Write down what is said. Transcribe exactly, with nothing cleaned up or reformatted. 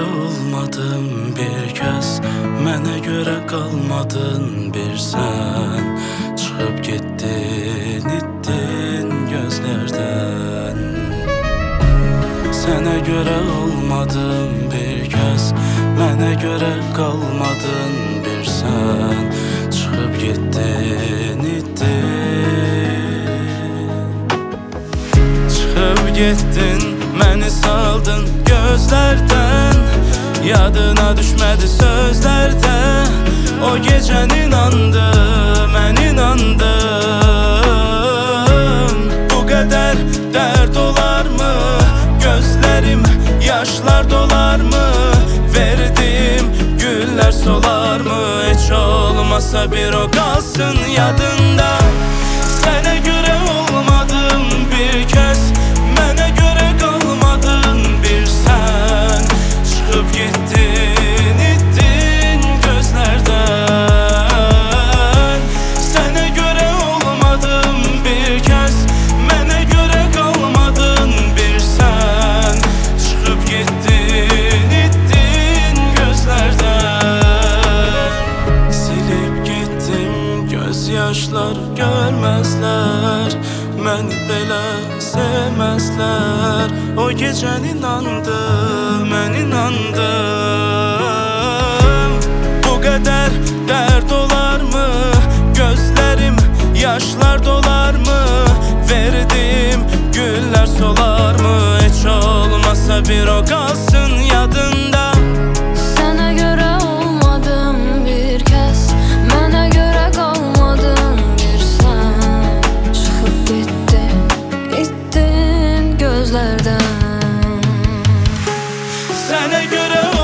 olmadım bir kəs, mənə görə qalmadın bir sən. Çıxıb getdin, itdin gözlərdən. Sənə görə olmadım bir kəs, mənə görə qalmadın bir sən. Çıxıb getdin, itdin. Çıxıb getdin, məni saldın gözlərdən. Yadına düşmədi sözlərdə. O gecən inandım, mən inandım. Bu qədər dərd olarmı? Gözlərim yaşlar dolarmı? Verdim güllər solarmı? Heç olmasa bir o qalsın yadında. Sənə görə olmadım bir kəs, mənə görə qalmadın bir sən. Çıxıb getdin, itdin gözlərdən. Sənə görə olmadım bir kəs, mənə görə qalmadın bir sən. Çıxıb getdin, itdin gözlərdən. Silib getdim göz yaşlar görməzlər, məni belə sevməzlər. O gecən inandım, mən inandım. Bu qədər dərd olarmı? Gözlərim yaşlar dolarmı? Verdim güllər solarmı? Heç olmasa bir o qalsın yadında. Sənə görə olmadım bir kəs, mənə görə qalmadın bir sən. Çıxıb getdin, itdin gözlərdən. Sənə görə